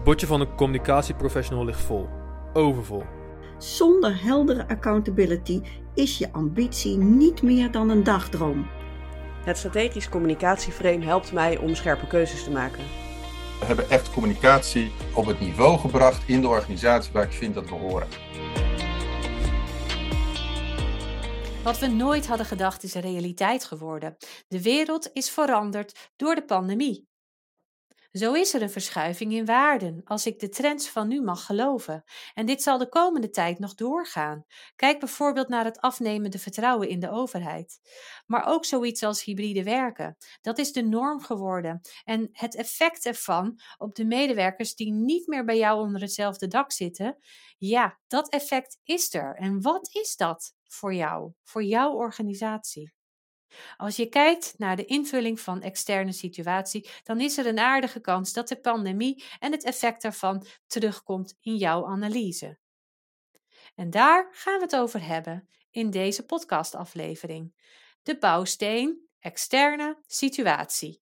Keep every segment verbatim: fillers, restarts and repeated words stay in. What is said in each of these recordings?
Het bordje van een communicatieprofessional ligt vol. Overvol. Zonder heldere accountability is je ambitie niet meer dan een dagdroom. Het strategisch communicatieframe helpt mij om scherpe keuzes te maken. We hebben echt communicatie op het niveau gebracht in de organisatie waar ik vind dat we horen. Wat we nooit hadden gedacht is een realiteit geworden. De wereld is veranderd door de pandemie. Zo is er een verschuiving in waarden, als ik de trends van nu mag geloven. En dit zal de komende tijd nog doorgaan. Kijk bijvoorbeeld naar het afnemende vertrouwen in de overheid. Maar ook zoiets als hybride werken. Dat is de norm geworden. En het effect ervan op de medewerkers die niet meer bij jou onder hetzelfde dak zitten, ja, dat effect is er. En wat is dat voor jou, voor jouw organisatie? Als je kijkt naar de invulling van externe situatie, dan is er een aardige kans dat de pandemie en het effect daarvan terugkomt in jouw analyse. En daar gaan we het over hebben in deze podcastaflevering. De bouwsteen externe situatie.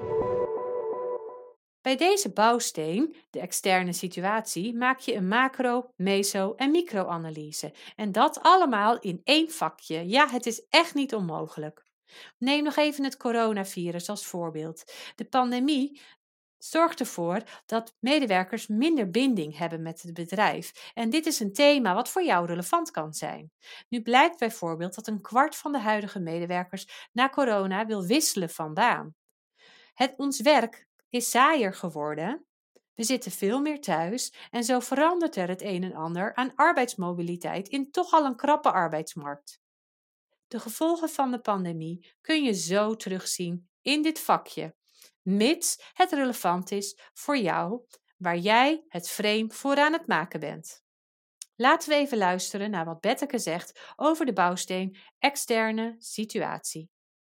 Bij deze bouwsteen, de externe situatie, maak je een macro-, meso- en micro-analyse. En dat allemaal in één vakje. Ja, het is echt niet onmogelijk. Neem nog even het coronavirus als voorbeeld. De pandemie zorgt ervoor dat medewerkers minder binding hebben met het bedrijf. En dit is een thema wat voor jou relevant kan zijn. Nu blijkt bijvoorbeeld dat een kwart van de huidige medewerkers na corona wil wisselen van baan. Het, ons werk is saaier geworden. We zitten veel meer thuis en zo verandert er het een en ander aan arbeidsmobiliteit in toch al een krappe arbeidsmarkt. De gevolgen van de pandemie kun je zo terugzien in dit vakje, mits het relevant is voor jou, waar jij het frame voor aan het maken bent. Laten we even luisteren naar wat Betteke zegt over de bouwsteen externe situatie.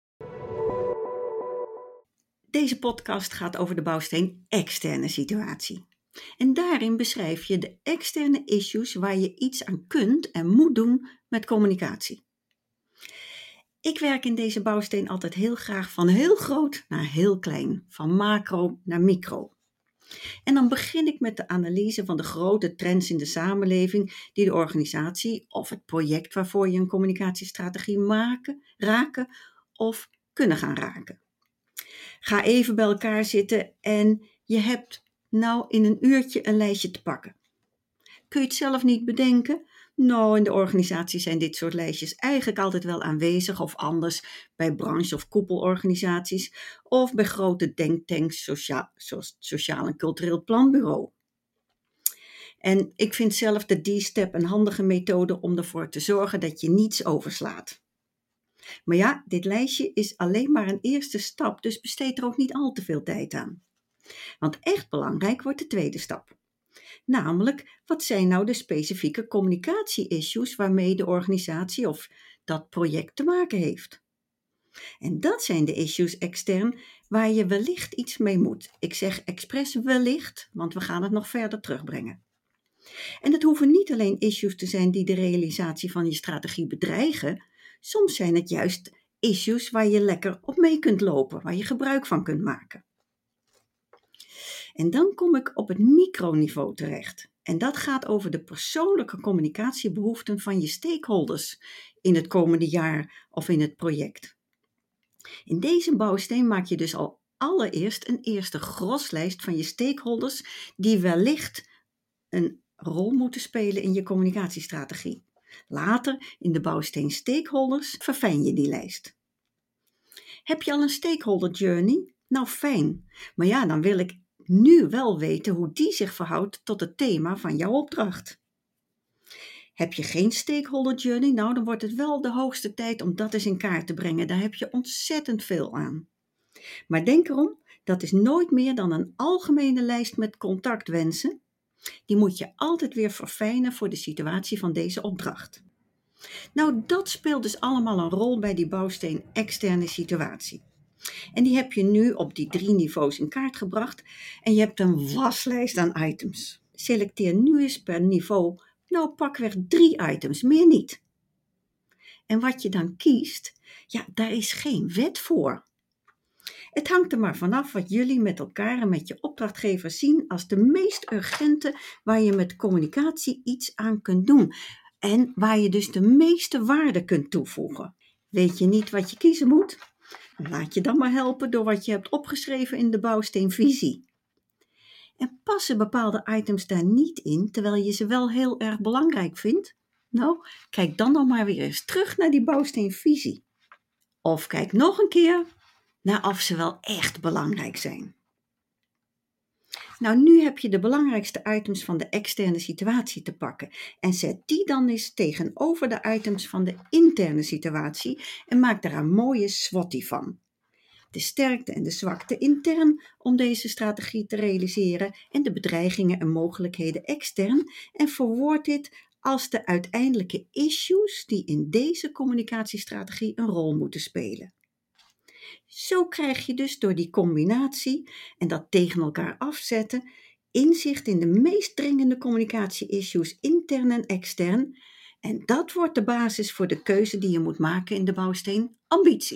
Deze podcast gaat over de bouwsteen externe situatie. En daarin beschrijf je de externe issues waar je iets aan kunt en moet doen met communicatie. Ik werk in deze bouwsteen altijd heel graag van heel groot naar heel klein, van macro naar micro. En dan begin ik met de analyse van de grote trends in de samenleving die de organisatie of het project waarvoor je een communicatiestrategie maken, raken of kunnen gaan raken. Ga even bij elkaar zitten en je hebt nou in een uurtje een lijstje te pakken. Kun je het zelf niet bedenken? Nou, in de organisatie zijn dit soort lijstjes eigenlijk altijd wel aanwezig of anders bij branche- of koepelorganisaties of bij grote denktanks sociaal, zoals Sociaal en Cultureel Planbureau. En ik vind zelf de D-step een handige methode om ervoor te zorgen dat je niets overslaat. Maar ja, dit lijstje is alleen maar een eerste stap, dus besteed er ook niet al te veel tijd aan. Want echt belangrijk wordt de tweede stap. Namelijk, wat zijn nou de specifieke communicatie-issues waarmee de organisatie of dat project te maken heeft? En dat zijn de issues extern waar je wellicht iets mee moet. Ik zeg expres wellicht, want we gaan het nog verder terugbrengen. En het hoeven niet alleen issues te zijn die de realisatie van je strategie bedreigen. Soms zijn het juist issues waar je lekker op mee kunt lopen, waar je gebruik van kunt maken. En dan kom ik op het microniveau terecht. En dat gaat over de persoonlijke communicatiebehoeften van je stakeholders in het komende jaar of in het project. In deze bouwsteen maak je dus al allereerst een eerste groslijst van je stakeholders die wellicht een rol moeten spelen in je communicatiestrategie. Later in de bouwsteen stakeholders verfijn je die lijst. Heb je al een stakeholder journey? Nou fijn, maar ja, dan wil ik nu wel weten hoe die zich verhoudt tot het thema van jouw opdracht. Heb je geen stakeholder journey? Nou, dan wordt het wel de hoogste tijd om dat eens in kaart te brengen. Daar heb je ontzettend veel aan. Maar denk erom, dat is nooit meer dan een algemene lijst met contactwensen. Die moet je altijd weer verfijnen voor de situatie van deze opdracht. Nou, dat speelt dus allemaal een rol bij die bouwsteen externe situatie. En die heb je nu op die drie niveaus in kaart gebracht en je hebt een waslijst aan items. Selecteer nu eens per niveau, nou pakweg drie items, meer niet. En wat je dan kiest, ja, daar is geen wet voor. Het hangt er maar vanaf wat jullie met elkaar en met je opdrachtgever zien als de meest urgente waar je met communicatie iets aan kunt doen en waar je dus de meeste waarde kunt toevoegen. Weet je niet wat je kiezen moet? Laat je dan maar helpen door wat je hebt opgeschreven in de bouwsteenvisie. En passen bepaalde items daar niet in, terwijl je ze wel heel erg belangrijk vindt? Nou, kijk dan nog maar weer eens terug naar die bouwsteenvisie. Of kijk nog een keer naar of ze wel echt belangrijk zijn. Nou, nu heb je de belangrijkste items van de externe situatie te pakken en zet die dan eens tegenover de items van de interne situatie en maak daar een mooie SWOT van. De sterkte en de zwakte intern om deze strategie te realiseren en de bedreigingen en mogelijkheden extern en verwoord dit als de uiteindelijke issues die in deze communicatiestrategie een rol moeten spelen. Zo krijg je dus door die combinatie en dat tegen elkaar afzetten inzicht in de meest dringende communicatie-issues intern en extern en dat wordt de basis voor de keuze die je moet maken in de bouwsteen ambitie.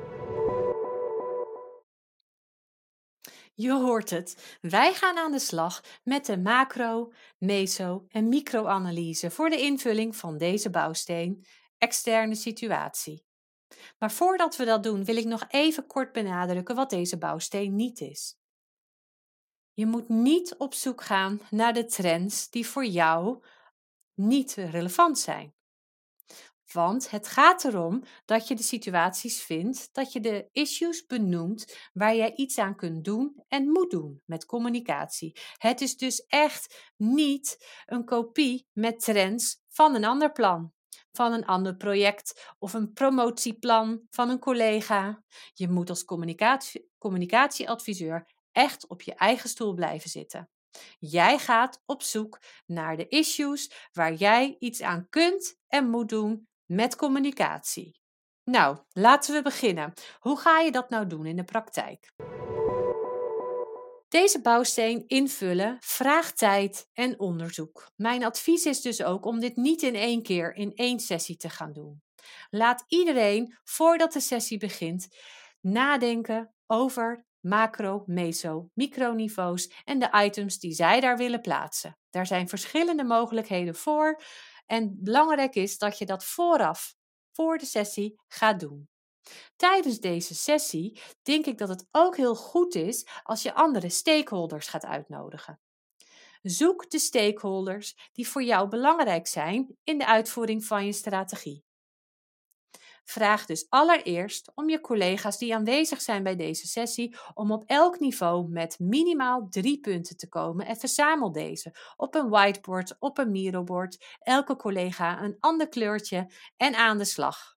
Je hoort het, wij gaan aan de slag met de macro, meso en microanalyse voor de invulling van deze bouwsteen, externe situatie. Maar voordat we dat doen, wil ik nog even kort benadrukken wat deze bouwsteen niet is. Je moet niet op zoek gaan naar de trends die voor jou niet relevant zijn. Want het gaat erom dat je de situaties vindt, dat je de issues benoemt waar jij iets aan kunt doen en moet doen met communicatie. Het is dus echt niet een kopie met trends van een ander plan, van een ander project of een promotieplan van een collega. Je moet als communicatie, communicatieadviseur echt op je eigen stoel blijven zitten. Jij gaat op zoek naar de issues waar jij iets aan kunt en moet doen met communicatie. Nou, laten we beginnen. Hoe ga je dat nou doen in de praktijk? Deze bouwsteen invullen vraagt tijd en onderzoek. Mijn advies is dus ook om dit niet in één keer in één sessie te gaan doen. Laat iedereen, voordat de sessie begint, nadenken over macro, meso, microniveaus en de items die zij daar willen plaatsen. Daar zijn verschillende mogelijkheden voor en belangrijk is dat je dat vooraf, voor de sessie, gaat doen. Tijdens deze sessie denk ik dat het ook heel goed is als je andere stakeholders gaat uitnodigen. Zoek de stakeholders die voor jou belangrijk zijn in de uitvoering van je strategie. Vraag dus allereerst om je collega's die aanwezig zijn bij deze sessie om op elk niveau met minimaal drie punten te komen en verzamel deze op een whiteboard, op een Miro-bord, elke collega een ander kleurtje en aan de slag.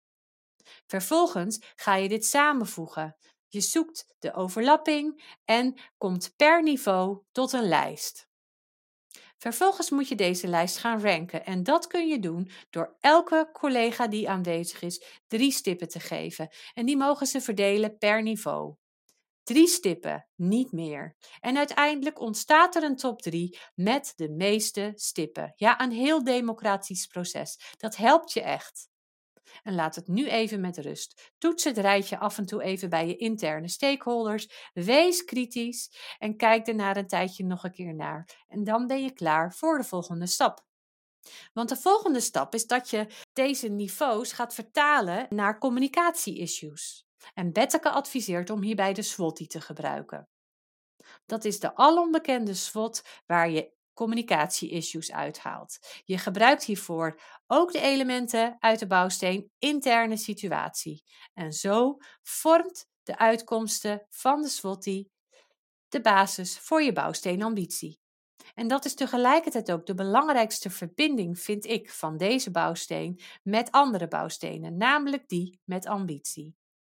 Vervolgens ga je dit samenvoegen. Je zoekt de overlapping en komt per niveau tot een lijst. Vervolgens moet je deze lijst gaan ranken en dat kun je doen door elke collega die aanwezig is drie stippen te geven en die mogen ze verdelen per niveau. Drie stippen, niet meer. En uiteindelijk ontstaat er een top drie met de meeste stippen. Ja, een heel democratisch proces. Dat helpt je echt. En laat het nu even met rust. Toets het rijtje af en toe even bij je interne stakeholders. Wees kritisch en kijk er na een tijdje nog een keer naar. En dan ben je klaar voor de volgende stap. Want de volgende stap is dat je deze niveaus gaat vertalen naar communicatie-issues. En Betteke adviseert om hierbij de SWOT te gebruiken. Dat is de alombekende SWOT waar je communicatie-issues uithaalt. Je gebruikt hiervoor ook de elementen uit de bouwsteen interne situatie. En zo vormt de uitkomsten van de SWOT de basis voor je bouwsteen ambitie. En dat is tegelijkertijd ook de belangrijkste verbinding, vind ik, van deze bouwsteen met andere bouwstenen, namelijk die met ambitie.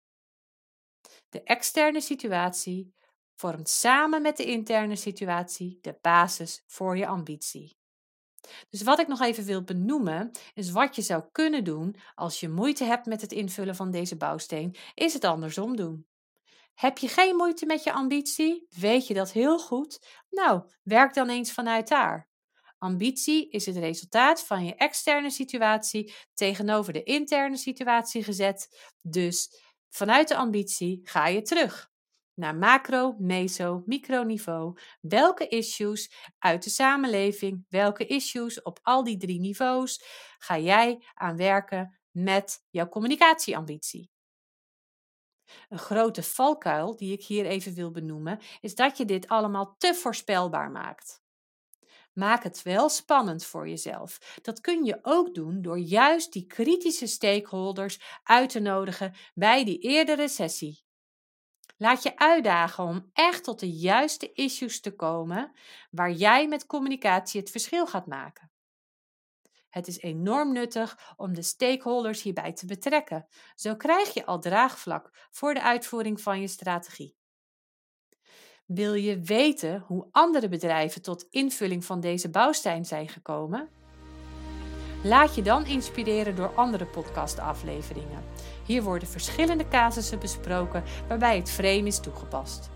De externe situatie vormt samen met de interne situatie de basis voor je ambitie. Dus wat ik nog even wil benoemen, is wat je zou kunnen doen als je moeite hebt met het invullen van deze bouwsteen, is het andersom doen. Heb je geen moeite met je ambitie? Weet je dat heel goed? Nou, werk dan eens vanuit daar. Ambitie is het resultaat van je externe situatie tegenover de interne situatie gezet. Dus vanuit de ambitie ga je terug naar macro, meso, microniveau. Welke issues uit de samenleving, welke issues op al die drie niveaus ga jij aan werken met jouw communicatieambitie? Een grote valkuil die ik hier even wil benoemen, is dat je dit allemaal te voorspelbaar maakt. Maak het wel spannend voor jezelf. Dat kun je ook doen door juist die kritische stakeholders uit te nodigen bij die eerdere sessie. Laat je uitdagen om echt tot de juiste issues te komen waar jij met communicatie het verschil gaat maken. Het is enorm nuttig om de stakeholders hierbij te betrekken. Zo krijg je al draagvlak voor de uitvoering van je strategie. Wil je weten hoe andere bedrijven tot invulling van deze bouwsteen zijn gekomen? Laat je dan inspireren door andere podcastafleveringen. Hier worden verschillende casussen besproken waarbij het frame is toegepast.